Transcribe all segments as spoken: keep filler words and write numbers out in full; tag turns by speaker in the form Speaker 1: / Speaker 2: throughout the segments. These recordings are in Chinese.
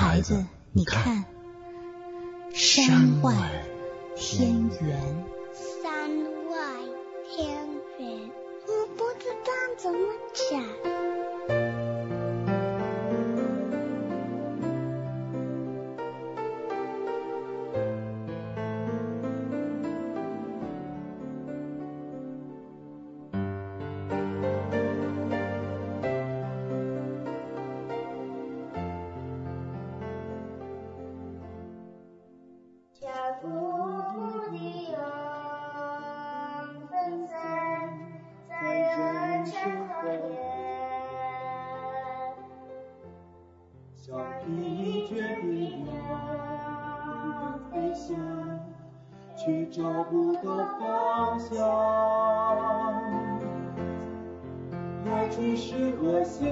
Speaker 1: 孩子，你看，山外天圆。
Speaker 2: 山外天圆，我不知道怎么讲。
Speaker 3: 去找不到方向，来去是何心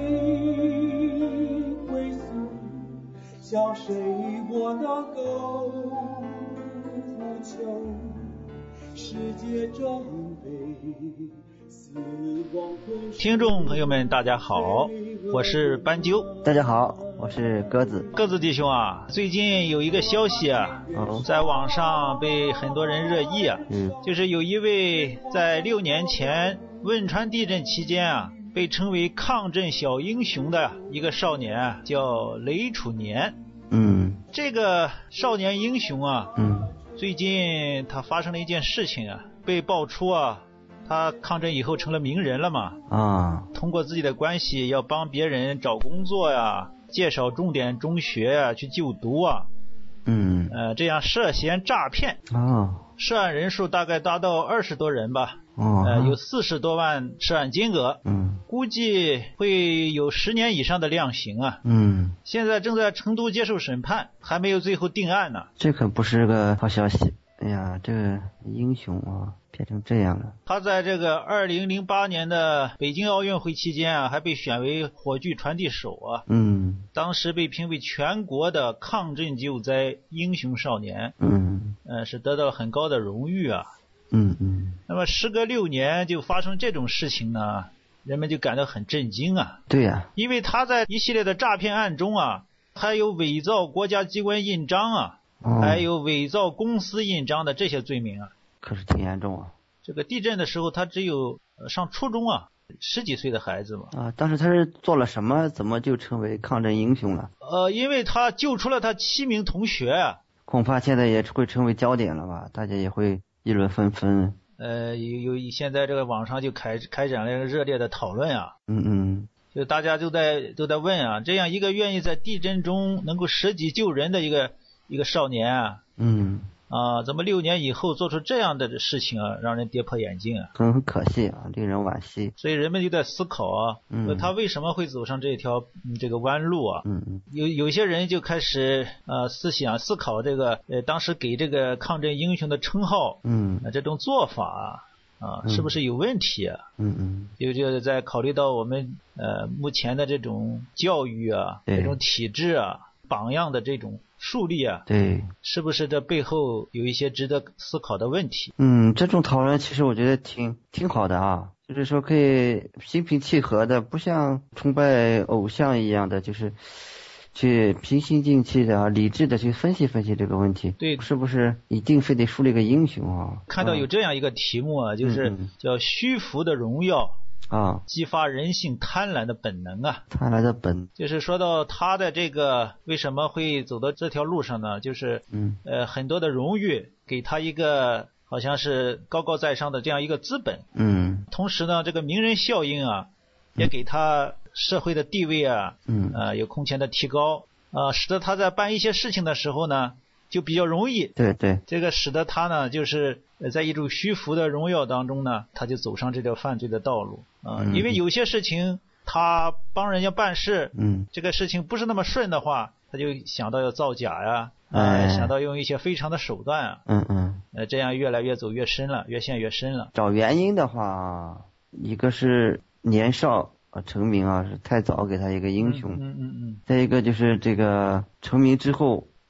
Speaker 3: 归宿，向谁我能够呼求？世界正被死亡吞噬。
Speaker 4: 听众朋友们大家好，我是斑鸠。
Speaker 5: 大家好，我是鸽子。
Speaker 4: 鸽子弟兄啊，最近有一个消息啊、哦、在网上被很多人热议啊，
Speaker 5: 嗯，
Speaker 4: 就是有一位在六年前汶川地震期间啊被称为抗震小英雄的一个少年啊，叫雷楚年。
Speaker 5: 嗯，
Speaker 4: 这个少年英雄啊，
Speaker 5: 嗯，
Speaker 4: 最近他发生了一件事情啊，被爆出啊他抗震以后成了名人了嘛，
Speaker 5: 啊，
Speaker 4: 通过自己的关系要帮别人找工作呀，介绍重点中学啊去就读啊，
Speaker 5: 嗯，
Speaker 4: 呃，这样涉嫌诈骗
Speaker 5: 啊，
Speaker 4: 涉案人数大概达到二十多人吧，
Speaker 5: 哦，
Speaker 4: 呃，有四十多万涉案金额，
Speaker 5: 嗯，
Speaker 4: 估计会有十年以上的量刑啊，
Speaker 5: 嗯，
Speaker 4: 现在正在成都接受审判，还没有最后定案呢。
Speaker 5: 这可不是个好消息。哎呀，这个英雄啊，变成这样了。
Speaker 4: 他在这个二零零八年的北京奥运会期间啊，还被选为火炬传递手啊。
Speaker 5: 嗯，
Speaker 4: 当时被评为全国的抗震救灾英雄少年。
Speaker 5: 嗯，
Speaker 4: 呃，是得到了很高的荣誉啊。
Speaker 5: 嗯嗯。
Speaker 4: 那么时隔六年就发生这种事情呢，人们就感到很震惊啊。
Speaker 5: 对呀、啊，
Speaker 4: 因为他在一系列的诈骗案中啊，还有伪造国家机关印章啊。
Speaker 5: 哦、
Speaker 4: 还有伪造公司印章的这些罪名啊，
Speaker 5: 可是挺严重啊。
Speaker 4: 这个地震的时候他只有上初中啊，十几岁的孩子嘛。
Speaker 5: 啊，当时他是做了什么，怎么就成为抗震英雄了？
Speaker 4: 呃，因为他救出了他七名同学啊。
Speaker 5: 恐怕现在也会成为焦点了吧？大家也会议论纷纷。
Speaker 4: 呃，有有现在这个网上就开开展了热烈的讨论啊。
Speaker 5: 嗯嗯。
Speaker 4: 就大家都在都在问啊，这样一个愿意在地震中能够舍己救人的一个。一个少年啊，
Speaker 5: 嗯
Speaker 4: 啊，怎么六年以后做出这样的事情啊，让人跌破眼镜啊，
Speaker 5: 很可惜啊，令人惋惜。
Speaker 4: 所以人们就在思考啊，
Speaker 5: 嗯，
Speaker 4: 他为什么会走上这条、嗯、这个弯路啊？
Speaker 5: 嗯嗯，
Speaker 4: 有有些人就开始呃思想思考这个呃当时给这个抗震英雄的称号，
Speaker 5: 嗯，
Speaker 4: 呃、这种做法啊，是不是有问题啊？
Speaker 5: 嗯嗯，
Speaker 4: 就就在考虑到我们呃目前的这种教育啊，这种体制啊，榜样的这种树立啊，
Speaker 5: 对，
Speaker 4: 是不是这背后有一些值得思考的问题？
Speaker 5: 嗯，这种讨论其实我觉得挺挺好的啊，就是说可以心平气和的，不像崇拜偶像一样的，就是去平心静气的、理智的去分析分析这个问题。
Speaker 4: 对，
Speaker 5: 是不是一定非得树立个英雄啊？
Speaker 4: 看到有这样一个题目啊，嗯、就是叫虚浮的荣耀。
Speaker 5: 啊，
Speaker 4: 激发人性贪婪的本能啊！
Speaker 5: 贪婪的本，
Speaker 4: 就是说到他的这个为什么会走到这条路上呢？就是
Speaker 5: 嗯
Speaker 4: 呃很多的荣誉给他一个好像是高高在上的这样一个资本，
Speaker 5: 嗯，
Speaker 4: 同时呢这个名人效应啊，也给他社会的地位啊，
Speaker 5: 嗯
Speaker 4: 呃有空前的提高啊、呃，使得他在办一些事情的时候呢就比较容易。
Speaker 5: 对对，
Speaker 4: 这个使得他呢就是在一种虚浮的荣耀当中呢，他就走上这条犯罪的道路啊、呃
Speaker 5: 嗯。
Speaker 4: 因为有些事情他帮人家办事，
Speaker 5: 嗯，
Speaker 4: 这个事情不是那么顺的话，他就想到要造假呀，
Speaker 5: 哎，
Speaker 4: 呃、想到用一些非常的手段啊，
Speaker 5: 嗯嗯，
Speaker 4: 呃，这样越来越走越深了，越陷越深了。
Speaker 5: 找原因的话，一个是年少啊成名啊，是太早给他一个英雄，
Speaker 4: 嗯嗯嗯嗯，
Speaker 5: 再一个就是这个成名之后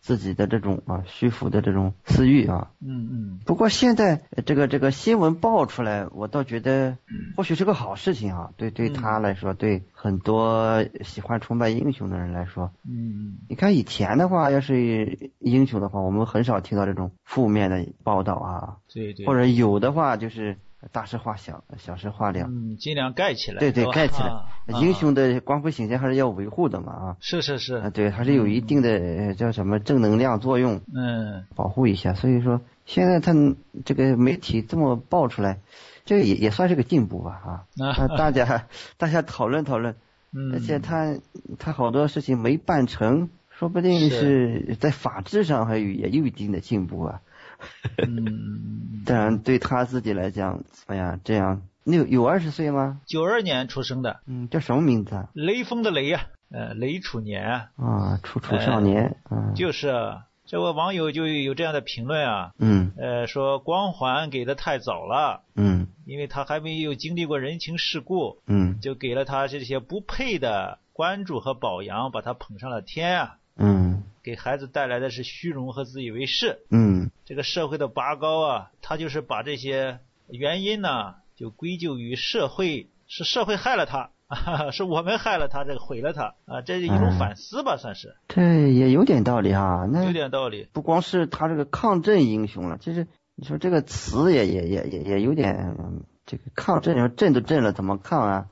Speaker 5: 自己的这种啊虚浮的这种私欲啊。
Speaker 4: 嗯嗯。
Speaker 5: 不过现在这个这个新闻爆出来，我倒觉得或许是个好事情啊，对对他来说，对很多喜欢崇拜英雄的人来说。
Speaker 4: 嗯，
Speaker 5: 你看以前的话，要是英雄的话，我们很少听到这种负面的报道啊。
Speaker 4: 对对。
Speaker 5: 或者有的话就是大事化小，小事化了。
Speaker 4: 嗯，尽量盖起来。
Speaker 5: 对对，盖起来。
Speaker 4: 啊、
Speaker 5: 英雄的光辉形象还是要维护的嘛啊。
Speaker 4: 是是是。
Speaker 5: 啊，对，还是有一定的、呃、叫什么正能量作用。
Speaker 4: 嗯。保
Speaker 5: 护一下。所以说现在他这个媒体这么爆出来，这也也算是个进步吧啊。啊大家大家讨论讨论。嗯。而且他他好多事情没办成，说不定是在法制上还有也有一定的进步啊。
Speaker 4: 嗯，
Speaker 5: 当然对他自己来讲，哎呀，这样你有有二十岁吗？
Speaker 4: 九二年出生的。
Speaker 5: 嗯，叫什么名字啊？
Speaker 4: 雷锋的雷呀、啊，呃，雷楚年
Speaker 5: 啊，楚楚少年。
Speaker 4: 嗯，就是这位网友就有这样的评论啊。
Speaker 5: 嗯。
Speaker 4: 呃，说光环给的太早了。
Speaker 5: 嗯。
Speaker 4: 因为他还没有经历过人情世故。
Speaker 5: 嗯。
Speaker 4: 就给了他这些不配的关注和表扬，把他捧上了天啊。
Speaker 5: 嗯。
Speaker 4: 给孩子带来的是虚荣和自以为是。
Speaker 5: 嗯，
Speaker 4: 这个社会的拔高啊，他就是把这些原因呢，就归咎于社会，是社会害了他，是我们害了他，这个毁了他啊，这是一种反思吧，嗯、算是。
Speaker 5: 这也有点道理啊，那
Speaker 4: 有点道理。
Speaker 5: 不光是他这个抗震英雄了，其实你说这个词也也也也也有点，这个抗震，你说震都震了，怎么抗啊？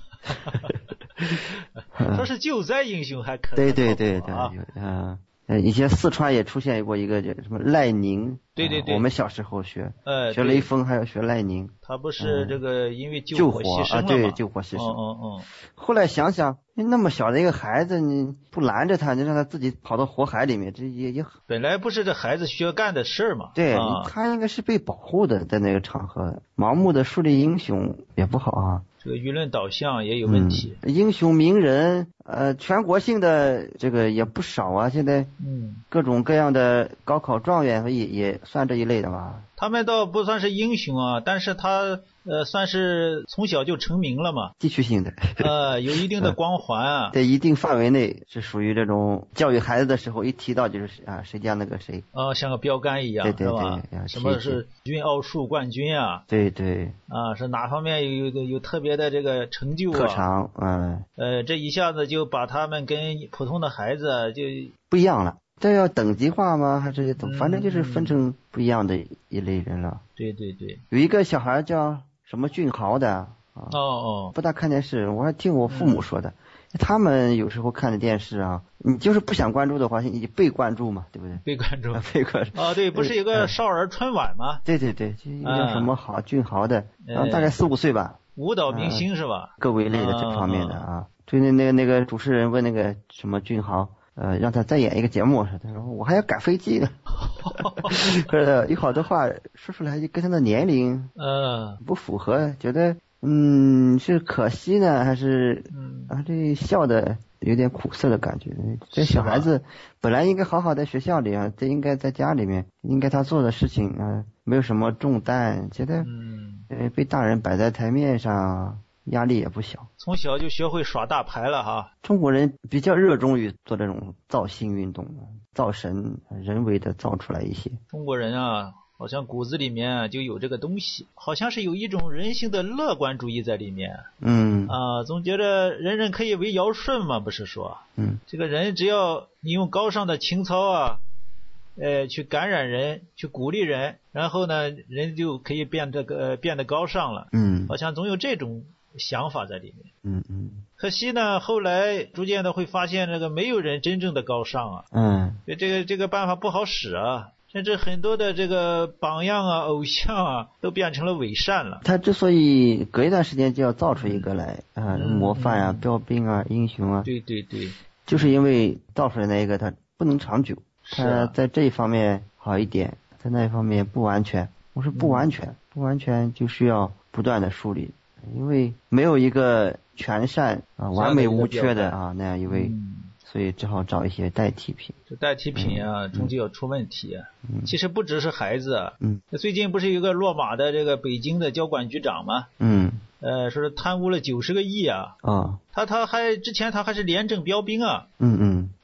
Speaker 4: 说是救灾英雄还可能、啊、
Speaker 5: 对对对对，嗯。呃，以前四川也出现过一个叫什么赖宁，
Speaker 4: 对对对、
Speaker 5: 呃，我们小时候学，
Speaker 4: 呃，
Speaker 5: 学雷锋还要学赖宁。
Speaker 4: 他不是这个因为
Speaker 5: 救
Speaker 4: 火牺牲了
Speaker 5: 啊，对，救火牺牲。
Speaker 4: 嗯嗯嗯。
Speaker 5: 后来想想，那么小的一个孩子，你不拦着他，你让他自己跑到火海里面，这也也
Speaker 4: 本来不是这孩子需要干的事儿嘛。
Speaker 5: 对、
Speaker 4: 啊，
Speaker 5: 他应该是被保护的，在那个场合，盲目的树立英雄也不好啊。
Speaker 4: 这个舆论导向也有问题。
Speaker 5: 嗯、英雄名人，呃，全国性的这个也不少啊。现在，
Speaker 4: 嗯，
Speaker 5: 各种各样的高考状元也也算这一类的吧。
Speaker 4: 他们倒不算是英雄啊，但是他呃算是从小就成名了嘛，
Speaker 5: 地区性的，
Speaker 4: 呃，有一定的光环啊，
Speaker 5: 在一定范围内是属于这种教育孩子的时候，一提到就是啊谁家那个谁，
Speaker 4: 啊、呃，像个标杆一样，
Speaker 5: 对对对，
Speaker 4: 是吧？什么是运奥数冠军啊？
Speaker 5: 对对，
Speaker 4: 啊，是哪方面有有有特别的这个成就啊？
Speaker 5: 特长，嗯，
Speaker 4: 呃，这一下子就把他们跟普通的孩子就
Speaker 5: 不一样了。这要等级化吗？还是怎么？反正就是分成不一样的一类人了。
Speaker 4: 对对对，
Speaker 5: 有一个小孩叫什么俊豪的啊，
Speaker 4: 哦哦，
Speaker 5: 不大看电视，我还听我父母说的。嗯、他们有时候看的电视啊，你就是不想关注的话，你被关注嘛，对不对？
Speaker 4: 被关注，
Speaker 5: 被关注。
Speaker 4: 哦，对，不是有个少儿春晚吗？
Speaker 5: 对对对，就一个叫什么好、嗯、俊豪的，然后大概四五岁吧。
Speaker 4: 舞蹈明星是吧？
Speaker 5: 各位类的这方面的啊，就那那个那个主持人问那个什么俊豪。呃，让他再演一个节目，他说我还要赶飞机呢，是有好多话说出来就跟他的年龄
Speaker 4: 嗯
Speaker 5: 不符合，觉得嗯是可惜呢，还是
Speaker 4: 嗯
Speaker 5: 啊这笑的有点苦涩的感觉。这小孩子本来应该好好在学校里啊，这应该在家里面，应该他做的事情啊没有什么重担，觉得
Speaker 4: 嗯
Speaker 5: 呃被大人摆在台面上。压力也不小，
Speaker 4: 从小就学会耍大牌了哈。
Speaker 5: 中国人比较热衷于做这种造星运动，造神，人为的造出来一些。
Speaker 4: 中国人啊，好像骨子里面就有这个东西，好像是有一种人性的乐观主义在里面。
Speaker 5: 嗯
Speaker 4: 啊，总觉得人人可以为尧舜嘛，不是说，
Speaker 5: 嗯，
Speaker 4: 这个人只要你用高尚的情操啊，呃，去感染人，去鼓励人，然后呢，人就可以变得呃变得高尚了。
Speaker 5: 嗯，
Speaker 4: 好像总有这种想法在里面。
Speaker 5: 嗯嗯，
Speaker 4: 可惜呢，后来逐渐的会发现这个没有人真正的高尚啊。
Speaker 5: 嗯，
Speaker 4: 所以这个这个办法不好使啊，甚至很多的这个榜样啊、偶像啊，都变成了伪善了。
Speaker 5: 他之所以隔一段时间就要造出一个来啊、嗯，模范啊、嗯、标兵啊、英雄啊，
Speaker 4: 对对对，
Speaker 5: 就是因为造出来那一个他不能长久，他在这一方面好一点，在那一方面不完全。我说不完全，嗯、不完全就需要不断的梳理。因为没有一个全善啊、完美无缺的啊那样一位、嗯，所以只好找一些代替品。
Speaker 4: 这代替品啊，终究要出问题啊、
Speaker 5: 嗯。
Speaker 4: 其实不只是孩子，
Speaker 5: 嗯，
Speaker 4: 最近不是有个落马的这个北京的交管局长吗？
Speaker 5: 嗯，
Speaker 4: 呃，说是贪污了九十个亿啊。
Speaker 5: 啊，
Speaker 4: 他他还之前他还是廉政标兵啊。
Speaker 5: 嗯嗯。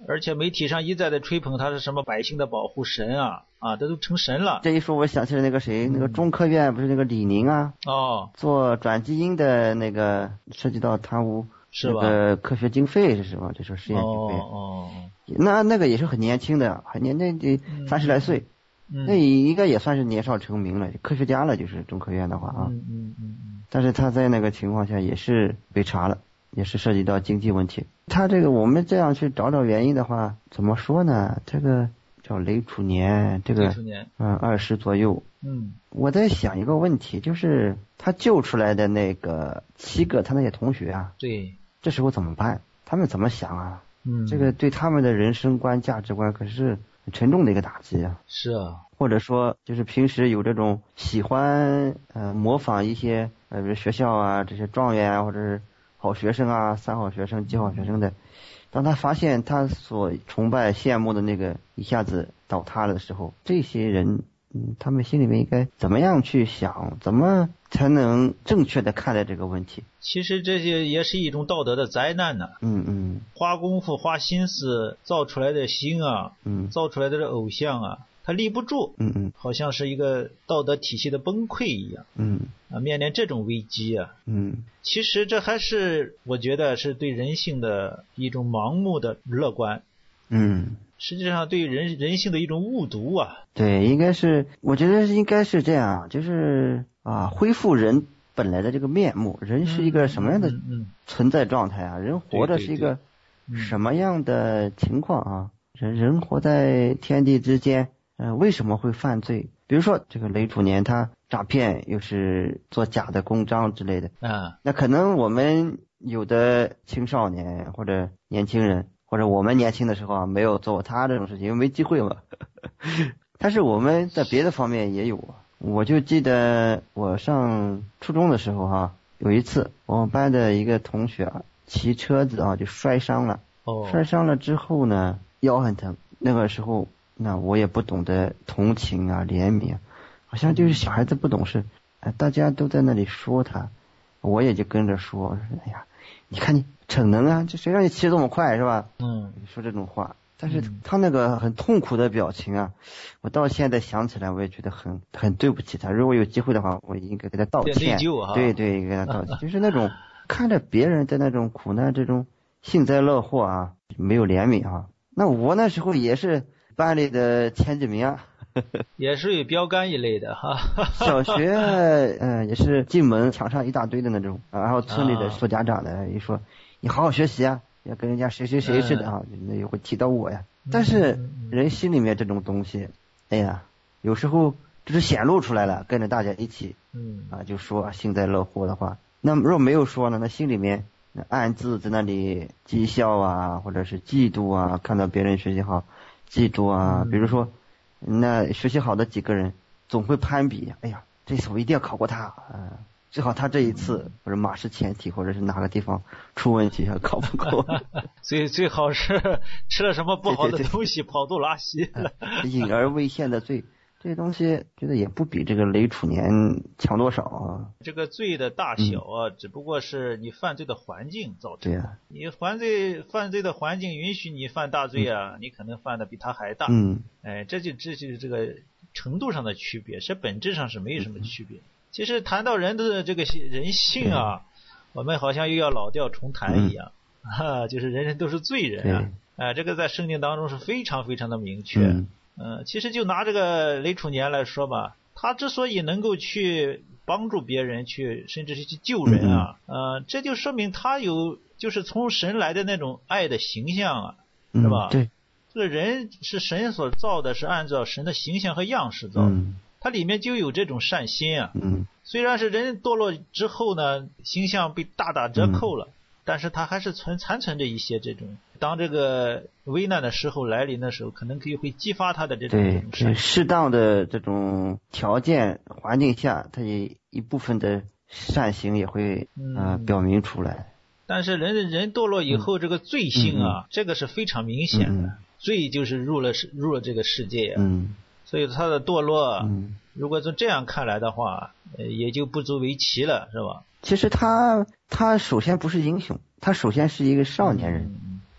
Speaker 4: 而且媒体上一再的吹捧他是什么百姓的保护神啊啊，这都成神了。
Speaker 5: 这一说我想起了那个谁，那个中科院不是那个李宁啊，
Speaker 4: 哦，
Speaker 5: 做转基因的那个涉及到贪污
Speaker 4: 是吧？
Speaker 5: 那个科学经费是什么？这是实验经费。
Speaker 4: 哦哦，
Speaker 5: 那那个也是很年轻的，很年那得三十来岁。
Speaker 4: 嗯、
Speaker 5: 那应该也算是年少成名了，科学家了，就是中科院的话啊。
Speaker 4: 嗯嗯嗯嗯。
Speaker 5: 但是他在那个情况下也是被查了，也是涉及到经济问题。他这个我们这样去找找原因的话，怎么说呢？这个叫雷楚年，这个嗯二十左右。
Speaker 4: 嗯。
Speaker 5: 我在想一个问题，就是他救出来的那个七个他那些同学啊，
Speaker 4: 对，
Speaker 5: 这时候怎么办？他们怎么想啊？
Speaker 4: 嗯，
Speaker 5: 这个对他们的人生观、价值观可是很沉重的一个打击啊。
Speaker 4: 是啊，
Speaker 5: 或者说就是平时有这种喜欢呃模仿一些呃比如学校啊这些状元啊或者是好学生啊三好学生几好学生的，当他发现他所崇拜羡慕的那个一下子倒塌了的时候，这些人嗯他们心里面应该怎么样去想，怎么才能正确的看待这个问题？
Speaker 4: 其实这些也是一种道德的灾难呢、啊。
Speaker 5: 嗯嗯，
Speaker 4: 花功夫花心思造出来的星啊，
Speaker 5: 嗯，
Speaker 4: 造出来的偶像啊，他立不住，
Speaker 5: 嗯嗯，
Speaker 4: 好像是一个道德体系的崩溃一样，
Speaker 5: 嗯
Speaker 4: 啊，面临这种危机啊，
Speaker 5: 嗯，
Speaker 4: 其实这还是我觉得是对人性的一种盲目的乐观，
Speaker 5: 嗯，
Speaker 4: 实际上对人人性的一种误读啊。
Speaker 5: 对，应该是，我觉得应该是这样，就是啊，恢复人本来的这个面目，人是一个什么样的存在状态啊？嗯嗯嗯、人活着是一个什么样的情况啊？人人活在天地之间，呃，为什么会犯罪？比如说这个雷楚年他诈骗，又是做假的公章之类的，
Speaker 4: 啊，
Speaker 5: 那可能我们有的青少年或者年轻人，或者我们年轻的时候啊，没有做过他这种事情，因为没机会嘛。但是我们在别的方面也有，我就记得我上初中的时候哈、啊，有一次我们班的一个同学啊，骑车子啊就摔伤了，
Speaker 4: 哦，
Speaker 5: 摔伤了之后呢，腰很疼。那个时候，那我也不懂得同情啊、怜悯啊，好像就是小孩子不懂事，哎，大家都在那里说他，我也就跟着说，哎呀，你看你逞能啊，这谁让你骑这么快是吧？
Speaker 4: 嗯，
Speaker 5: 说这种话。但是他那个很痛苦的表情啊，我到现在想起来我也觉得很很对不起他。如果有机会的话，我应该给他道歉。对对，给他道歉。就是那种看着别人的那种苦难，这种幸灾乐祸啊，没有怜悯啊。那我那时候也是班里的前几名啊，
Speaker 4: 也是有标杆一类的哈。
Speaker 5: 小学嗯、呃、也是进门墙上一大堆的那种，然后村里的做家长的一说，你好好学习啊。要跟人家谁谁谁似的啊，那也会提到我呀。但是人心里面这种东西，哎呀，有时候就是显露出来了，跟着大家一起，
Speaker 4: 嗯
Speaker 5: 啊，就说幸灾乐祸的话。那若没有说呢，那心里面暗自在那里讥笑啊，或者是嫉妒啊，看到别人学习好，嫉妒啊。比如说，那学习好的几个人总会攀比，哎呀，这次我一定要考过他啊。最好他这一次或者马失前蹄，或者是哪个地方出问题考不过，
Speaker 4: 所以最好是吃了什么不好的东西，跑肚拉稀了。
Speaker 5: 隐而未现的罪，这些东西觉得也不比这个雷楚年强多少啊。
Speaker 4: 这个罪的大小啊，嗯、只不过是你犯罪的环境造成的。
Speaker 5: 对啊，
Speaker 4: 你犯罪犯罪的环境允许你犯大罪啊，嗯、你可能犯的比他还大。
Speaker 5: 嗯，
Speaker 4: 哎，这就这就是这个程度上的区别，是本质上是没有什么区别。嗯，其实谈到人的这个人性啊，我们好像又要老调重弹一样，嗯、啊，就是人人都是罪人啊，啊，这个在圣经当中是非常非常的明确。嗯，呃，其实就拿这个雷楚年来说吧，他之所以能够去帮助别人，去甚至是去救人啊，嗯、呃，这就说明他有就是从神来的那种爱的形象啊，是吧？
Speaker 5: 嗯、对，
Speaker 4: 这个人是神所造的，是按照神的形象和样式造的。嗯，它里面就有这种善心啊，
Speaker 5: 嗯，
Speaker 4: 虽然是人堕落之后呢，形象被大打折扣了，嗯、但是它还是存残存着一些这种，当这个危难的时候来临的时候，可能可以会激发他的这种
Speaker 5: 对，对适当的这种条件环境下，他也一部分的善行也会呃、嗯、表明出来。
Speaker 4: 但是人人堕落以后，这个罪性啊，
Speaker 5: 嗯、
Speaker 4: 这个是非常明显的，嗯、罪就是入了入了这个世界啊。
Speaker 5: 嗯。
Speaker 4: 所以他的堕落，
Speaker 5: 嗯，
Speaker 4: 如果从这样看来的话，呃，也就不足为奇了，是吧？
Speaker 5: 其实他他首先不是英雄，他首先是一个少年人，
Speaker 4: 嗯、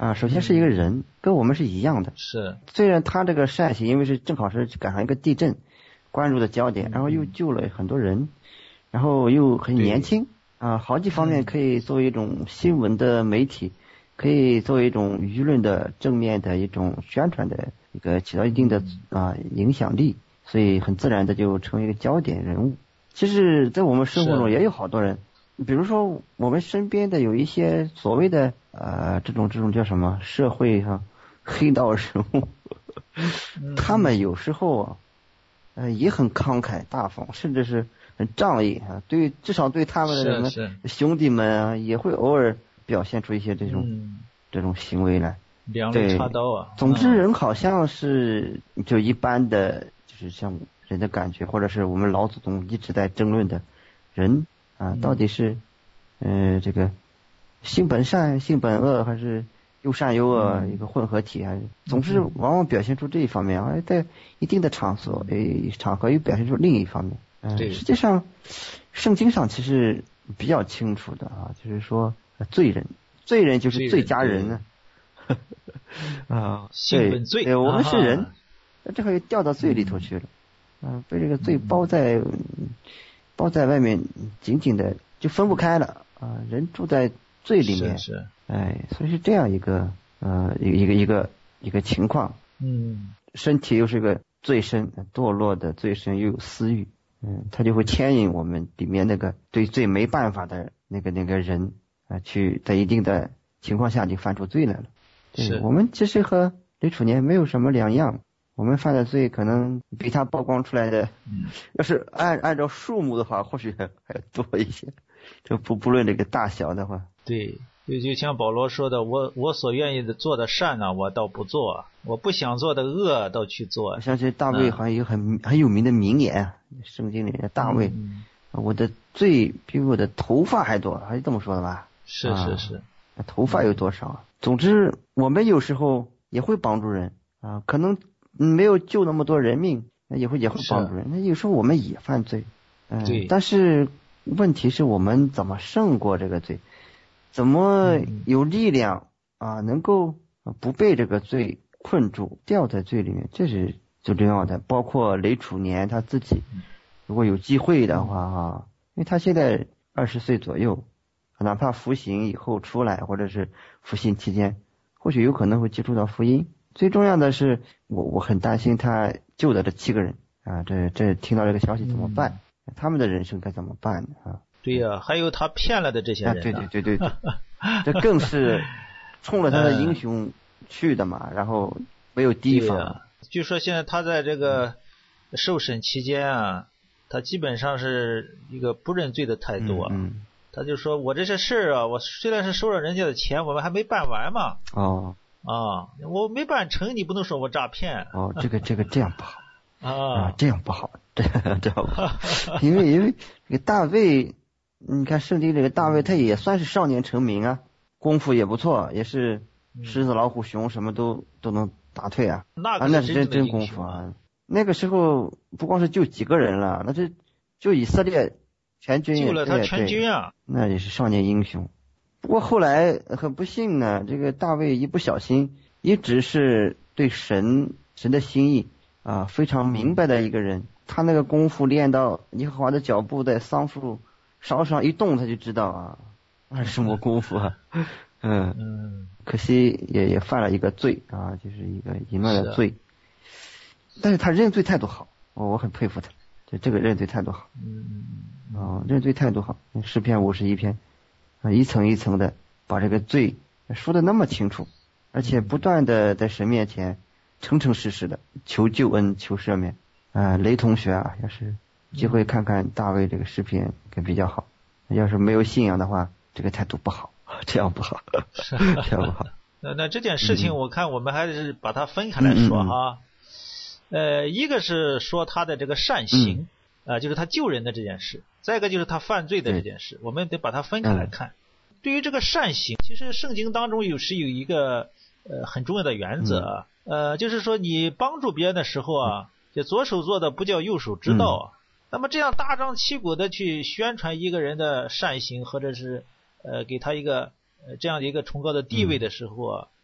Speaker 5: 啊，首先是一个人，嗯、跟我们是一样的。
Speaker 4: 是。
Speaker 5: 虽然他这个善行，因为是正好是赶上一个地震，关注的焦点，然后又救了很多人，然后又很年轻啊，好几方面可以作为一种新闻的媒体，可以作为一种舆论的正面的一种宣传的一个起到一定的啊影响力，所以很自然的就成为一个焦点人物。其实，在我们生活中也有好多人。比如说我们身边的有一些所谓的呃这种这种叫什么社会上、啊、黑道人物，他们有时候啊呃也很慷慨大方，甚至是很仗义啊，对至少对他们的人兄弟们啊也会偶尔表现出一些这种、嗯、这种行为来，
Speaker 4: 两肋插刀啊。
Speaker 5: 总之人好像是就一般的就是像人的感觉，或者是我们老祖宗一直在争论的人啊，到底是，呃，这个性本善、性本恶，还是又善又恶、嗯、一个混合体？还是总之往往表现出这一方面啊，在一定的场所、诶场合又表现出另一方面。嗯、呃，实际上，圣经上其实比较清楚的啊，就是说罪人，罪人就是罪家人呢。啊，
Speaker 4: 性本罪，
Speaker 5: 对，我们是人，那这回掉到罪里头去了，啊、呃，被这个罪包在。嗯包在外面紧紧的就分不开了啊！人住在罪里面，
Speaker 4: 是是，
Speaker 5: 哎，所以是这样一个呃一个一个一个情况。
Speaker 4: 嗯，
Speaker 5: 身体又是个罪身，堕落的罪身，又有私欲，嗯，他就会牵引我们里面那个对罪没办法的那个那个人啊，去在一定的情况下就犯出罪来了。
Speaker 4: 是，
Speaker 5: 我们其实和李楚年没有什么两样。我们犯的罪可能比他曝光出来的，嗯、要是按按照数目的话，或许还要多一些。就不不论这个大小的话，
Speaker 4: 对，就就像保罗说的，我我所愿意的做的善呢、啊，我倒不做；我不想做的恶倒去做。
Speaker 5: 我相信大卫好像有很、嗯、很有名的名言啊，圣经里面大卫、嗯，我的罪比我的头发还多，还是这么说的吧？
Speaker 4: 是是是，
Speaker 5: 啊、头发有多少啊？总之，我们有时候也会帮助人啊，可能。嗯，没有救那么多人命，那也会也会帮助人。那有时候我们也犯罪，嗯，
Speaker 4: 对。
Speaker 5: 但是问题是我们怎么胜过这个罪，怎么有力量啊，能够不被这个罪困住，掉在罪里面，这是最重要的。包括雷楚年他自己，如果有机会的话啊，因为他现在二十岁左右，哪怕服刑以后出来，或者是服刑期间，或许有可能会接触到福音。最重要的是，我我很担心他救的这七个人啊，这这听到这个消息怎么办？嗯、他们的人生该怎么办呢？啊，
Speaker 4: 对呀、啊，还有他骗了的这些人、啊
Speaker 5: 啊，对对对对对，这更是冲了他的英雄去的嘛，然后没有提防。
Speaker 4: 啊、据说现在他在这个受审期间啊，他基本上是一个不认罪的态度啊。
Speaker 5: 嗯嗯，
Speaker 4: 他就说我这些事啊，我虽然是收了人家的钱，我们还没办完嘛。
Speaker 5: 哦。
Speaker 4: 啊，我没办成，你不能说我诈骗。
Speaker 5: 哦，这个这个这样不好
Speaker 4: 啊，
Speaker 5: 啊，这样不好，这样这样不好，因为因为这个大卫，你看圣经这个大卫，他也算是少年成名啊，功夫也不错，也是狮子老虎熊什么都、嗯、都能打退啊。
Speaker 4: 那
Speaker 5: 啊，那是真真功夫啊！那个时候不光是救几个人了，那这就以色列全军
Speaker 4: 救了他全军啊，
Speaker 5: 那也是少年英雄。不过后来很不幸呢，这个大卫一不小心，一直是对神神的心意啊非常明白的一个人。他那个功夫练到耶和华的脚步在桑树梢上一动，他就知道啊，那是什么功夫啊？嗯嗯，可惜也也犯了一个罪啊，就是一个淫乱的罪。是但是他认罪态度好，我我很佩服他，就这个认罪态度好。
Speaker 4: 嗯嗯
Speaker 5: 啊，认罪态度好。诗篇五十一篇。啊，一层一层的把这个罪说的那么清楚，而且不断的在神面前诚诚实实的求救恩、求赦免。啊，雷同学啊，要是机会看看大卫这个视频更比较好。要是没有信仰的话，这个态度不好，这样不好，这样不好。
Speaker 4: 那那这件事情，我看我们还是把它分开来说哈。嗯嗯呃，一个是说他的这个善行，啊、嗯呃，就是他救人的这件事。再一个就是他犯罪的这件事，我们得把它分开来看。嗯、对于这个善行，其实圣经当中有时有一个呃很重要的原则，嗯、呃，就是说你帮助别人的时候啊，就左手做的不叫右手知道。嗯、那么这样大张旗鼓的去宣传一个人的善行，或者是呃给他一个呃这样的一个崇高的地位的时候啊，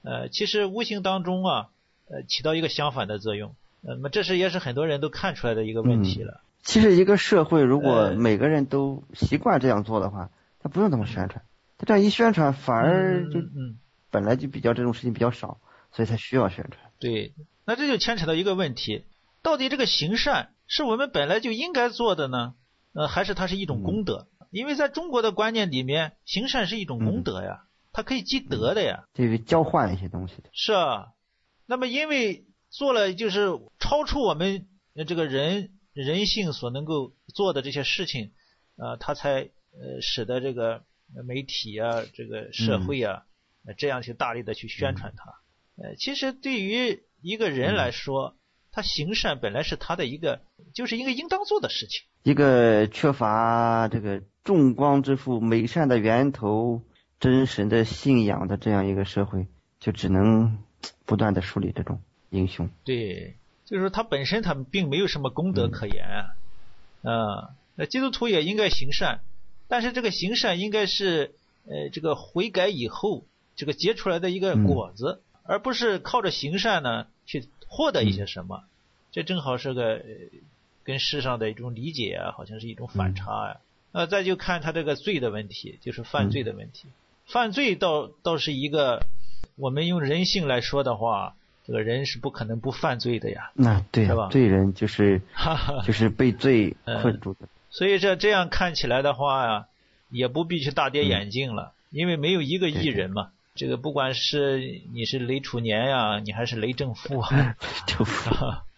Speaker 4: 呃，其实无形当中啊，呃，起到一个相反的作用。那么这是也是很多人都看出来的一个问题了。
Speaker 5: 嗯、其实一个社会如果每个人都习惯这样做的话，他不用这么宣传。他这样一宣传，反而就本来就比较这种事情比较少，所以才需要宣传。
Speaker 4: 对，那这就牵扯到一个问题，到底这个行善是我们本来就应该做的呢，呃，还是它是一种功德？嗯、因为在中国的观念里面，行善是一种功德呀，嗯、它可以积德的呀。
Speaker 5: 这个交换一些东西的。
Speaker 4: 是啊，那么因为做了就是超出我们这个人人性所能够做的这些事情，呃，它才呃使得这个媒体啊，这个社会啊，嗯、这样去大力的去宣传它。呃，其实对于一个人来说，嗯、他行善本来是他的一个，就是一个应当做的事情。
Speaker 5: 一个缺乏这个众光之父、美善的源头、真神的信仰的这样一个社会，就只能不断的树立这种英雄。
Speaker 4: 对，就是说他本身他并没有什么功德可言啊。嗯，那基督徒也应该行善，但是这个行善应该是呃这个悔改以后这个结出来的一个果子。嗯，而不是靠着行善呢去获得一些什么，嗯、这正好是个、呃、跟世上的一种理解啊，好像是一种反差呀、啊。那、嗯呃、再就看他这个罪的问题，就是犯罪的问题。嗯、犯罪倒倒是一个，我们用人性来说的话，这个人是不可能不犯罪的呀。
Speaker 5: 那对、啊，
Speaker 4: 是吧？
Speaker 5: 罪人就是就是被罪困住的、嗯。
Speaker 4: 所以这这样看起来的话呀、啊，也不必去大跌眼镜了，嗯、因为没有一个艺人嘛。这个不管是你是雷楚年呀，你还是雷正富啊，
Speaker 5: 正富，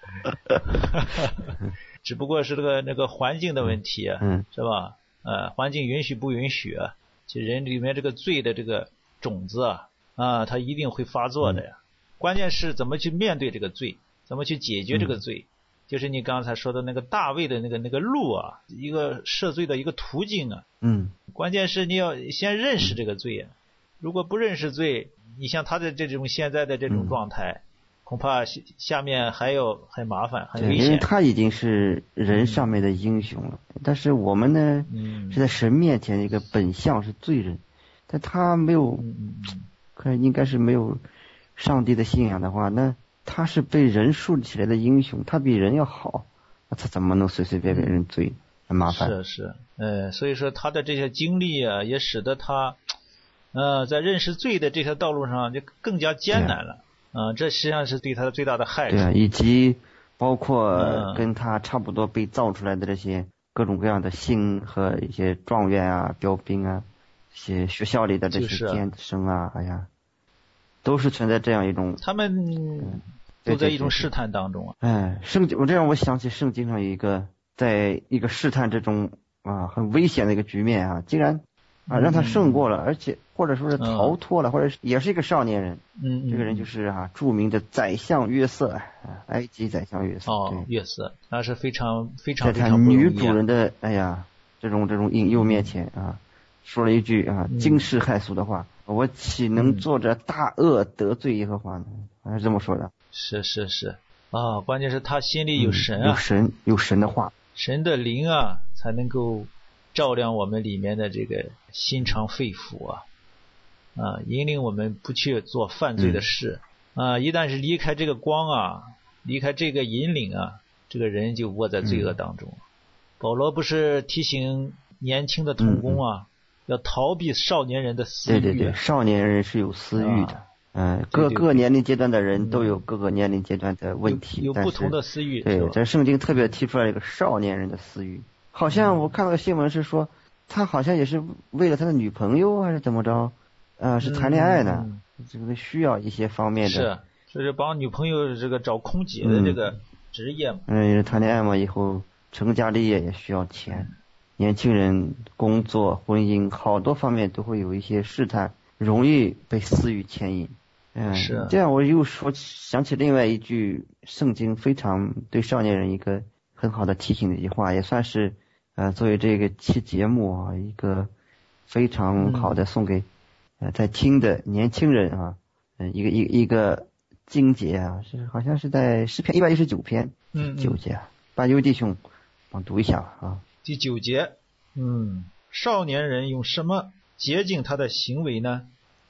Speaker 4: 只不过是这个那个环境的问题啊，
Speaker 5: 嗯，
Speaker 4: 是吧？呃，环境允许不允许啊？其实人里面这个罪的这个种子啊，啊，它一定会发作的呀。嗯、关键是怎么去面对这个罪，怎么去解决这个罪，嗯、就是你刚才说的那个大卫的那个那个路啊，一个赦罪的一个途径啊。
Speaker 5: 嗯，
Speaker 4: 关键是你要先认识这个罪啊。如果不认识罪，你像他的这种现在的这种状态，嗯、恐怕下面还有很麻烦、很危险。
Speaker 5: 因为他已经是人上面的英雄了，嗯、但是我们呢，嗯、是在神面前一个本相是罪人，但他没有，
Speaker 4: 嗯、
Speaker 5: 可能应该是没有上帝的信仰的话，那他是被人树立起来的英雄，他比人要好，那他怎么能随随便便认罪？很麻烦。
Speaker 4: 是是，呃，所以说他的这些经历啊，也使得他。呃，在认识罪的这条道路上就更加艰难了，啊、呃，这实际上是对他的最大的害处。
Speaker 5: 对啊，以及包括跟他差不多被造出来的这些各种各样的星和一些状元啊、标兵啊，一些学校里的这些尖子生啊，哎呀，都是存在这样一种，
Speaker 4: 他们都在一种试探当中啊。
Speaker 5: 哎，圣经，我这让我想起圣经上有一个，在一个试探之中啊，很危险的一个局面啊，竟然。啊，让他胜过了，嗯、而且或者说是逃脱了，嗯、或者是也是一个少年人。
Speaker 4: 嗯，
Speaker 5: 这个人就是啊，著名的宰相约瑟，啊，埃及宰相约瑟。
Speaker 4: 哦，约瑟，他是非常非常
Speaker 5: 在他女主人的哎呀这种这种引诱面前啊，说了一句啊惊世骇俗的话：“嗯、我岂能做着大恶得罪耶和华呢？”还是这么说的。
Speaker 4: 是是是啊、哦，关键是他心里有神啊，
Speaker 5: 嗯、有神有神的话，
Speaker 4: 神的灵啊，才能够。照亮我们里面的这个心肠肺腑啊，啊，引领我们不去做犯罪的事、嗯、啊。一旦是离开这个光啊，离开这个引领啊，这个人就窝在罪恶当中。嗯、保罗不是提醒年轻的同工啊，嗯、要逃避少年人的私欲、啊。
Speaker 5: 对对对，少年人是有私欲的。嗯、啊，各个年龄阶段的人都有各个年龄阶段的问题，
Speaker 4: 有, 有不同的私欲。
Speaker 5: 对，在圣经特别提出来一个少年人的私欲。好像我看到个新闻是说，他好像也是为了他的女朋友还是怎么着，呃，是谈恋爱呢，嗯、这个需要一些方面的。
Speaker 4: 是，就是帮女朋友这个找空姐的这个职业嘛。
Speaker 5: 嗯，也是谈恋爱嘛，以后成家立业也需要钱，嗯、年轻人工作、婚姻好多方面都会有一些试探，容易被私欲牵引。嗯，
Speaker 4: 是。
Speaker 5: 这样我又说想起另外一句圣经非常对少年人一个很好的提醒的一句话，也算是。呃，作为这个期节目啊，一个非常好的送给呃在听的年轻人啊，嗯、呃，一个一一个经节啊，是好像是在诗篇一百一十九篇，
Speaker 4: 嗯，
Speaker 5: 九节，把优弟兄帮读一下啊。
Speaker 4: 第九节，嗯，少年人用什么洁净他的行为呢？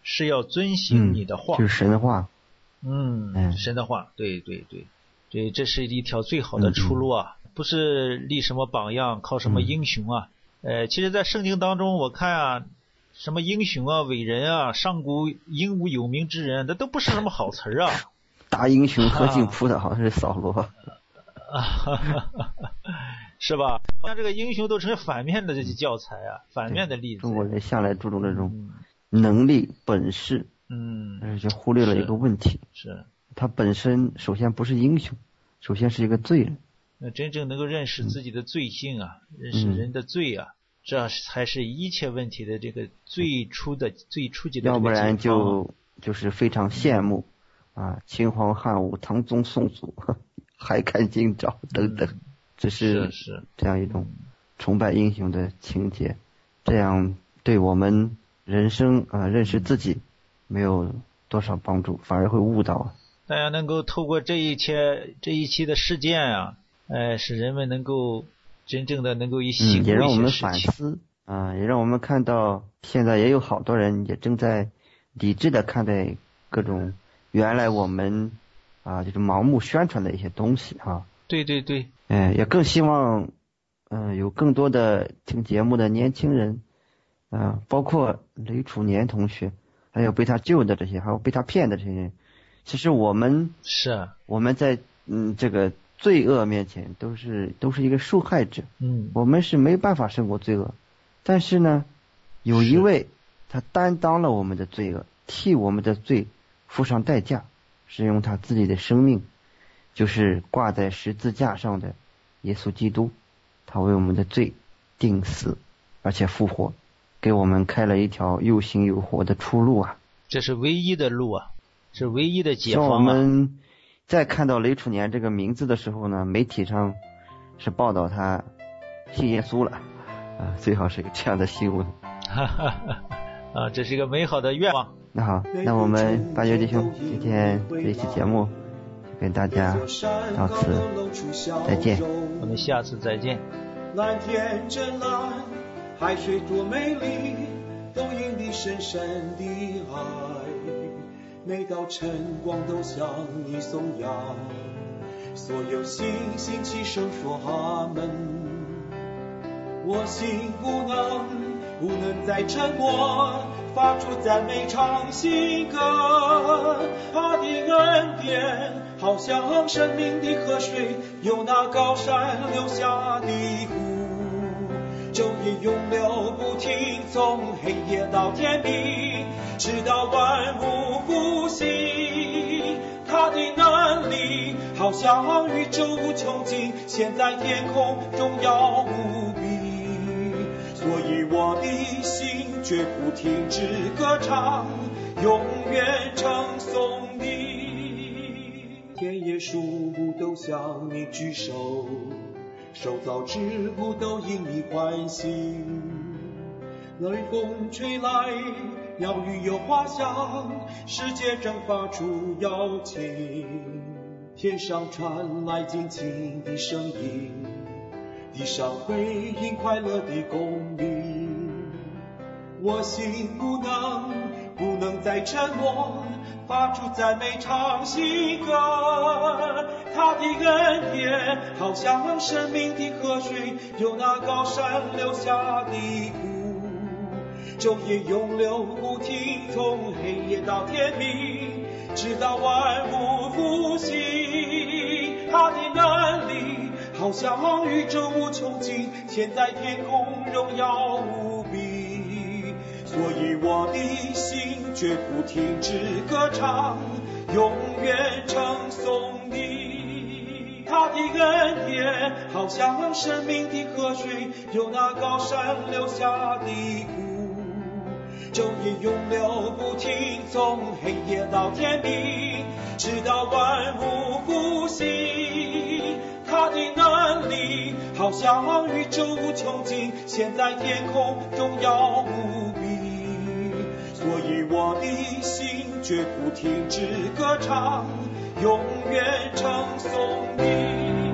Speaker 4: 是要遵行你的话，
Speaker 5: 嗯、就是神的话。
Speaker 4: 嗯，嗯神的话，对对对，这这是一条最好的出路啊！嗯、不是立什么榜样，靠什么英雄啊？嗯、呃，其实，在圣经当中，我看啊，什么英雄啊、伟人啊、上古英武有名之人，那都不是什么好词啊。
Speaker 5: 大英雄何进扑的好像是扫罗。
Speaker 4: 啊，是吧？像这个英雄都成反面的这些教材啊，反面的例子。
Speaker 5: 中国人向来注重这种能力、嗯、本事，
Speaker 4: 嗯，
Speaker 5: 但是却忽略了一个问题，
Speaker 4: 是，是
Speaker 5: 他本身首先不是英雄，首先是一个罪人。
Speaker 4: 那真正能够认识自己的罪性啊，嗯、认识人的罪啊，这才是一切问题的这个最初的、最初级的。
Speaker 5: 要不然就就是非常羡慕、嗯、啊，秦皇汉武、唐宗宋祖。还看今朝等等，只是这样一种崇拜英雄的情节，这样对我们人生啊、呃、认识自己没有多少帮助，反而会误导。
Speaker 4: 大家能够透过这一期这一期的事件啊，呃，使人们能够真正的能够一醒悟一些事情、
Speaker 5: 嗯、也让我们反思啊、呃，也让我们看到现在也有好多人也正在理智的看待各种原来我们。啊，就是盲目宣传的一些东西啊。
Speaker 4: 对对对。
Speaker 5: 哎，也更希望，嗯、呃，有更多的听节目的年轻人，啊、呃，包括雷楚年同学，还有被他救的这些，还有被他骗的这些人，其实我们
Speaker 4: 是
Speaker 5: 我们在嗯这个罪恶面前都是都是一个受害者。
Speaker 4: 嗯。
Speaker 5: 我们是没办法胜过罪恶，但是呢，有一位他担当了我们的罪恶，替我们的罪付上代价。是用他自己的生命，就是挂在十字架上的耶稣基督，他为我们的罪定死，而且复活，给我们开了一条又新又活的出路啊！
Speaker 4: 这是唯一的路啊，是唯一的解放啊！
Speaker 5: 我们在看到雷楚年这个名字的时候呢，媒体上是报道他信耶稣了啊，最好是有这样的新闻。
Speaker 4: 哈哈哈啊，这是一个美好的愿望。
Speaker 5: 那好，那我们八月弟兄今天这一期节目就跟大家到此再见，
Speaker 4: 我们下次再见。
Speaker 3: 蓝天真蓝，海水多美丽，都因你深深的爱，每道晨光都向你颂扬，所有星星齐声说阿门。我心不能不能再沉默，发出赞美唱新歌，他的恩典好像生命的河水，由那高山流下的湖，昼夜涌流不停，从黑夜到天明，直到万物复兴。他的能力好像宇宙无穷尽，现在天空荣耀无比，所以我的心绝不停止歌唱，永远称颂你。天野树木都向你举手，受造之物都因你欢喜。雷风吹来，鸟语有花香，世界正发出邀请。天上传来尽情的声音，地上回应快乐的公鸣。我心不能不能再沉默，发出赞美唱新歌。他的恩典好像生命的河水，由那高山流下的湖，昼夜涌流不停，从黑夜到天明，直到万物复兴。他的能力好像宇宙无穷尽，现在天空荣耀无比，所以我的心绝不停止歌唱，永远称颂你。他的恩典好像生命的河水，由那高山流下的湖，昼夜涌流不停，从黑夜到天明，直到万物复兴。他的能力好像宇宙无穷尽，现在天空荣耀无比，所以我的心绝不停止歌唱，永远称颂你。